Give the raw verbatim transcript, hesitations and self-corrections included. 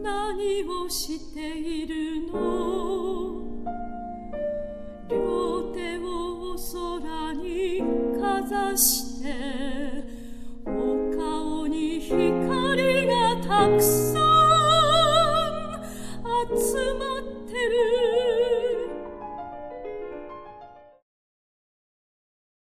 何をしているの。両手をお空にかざして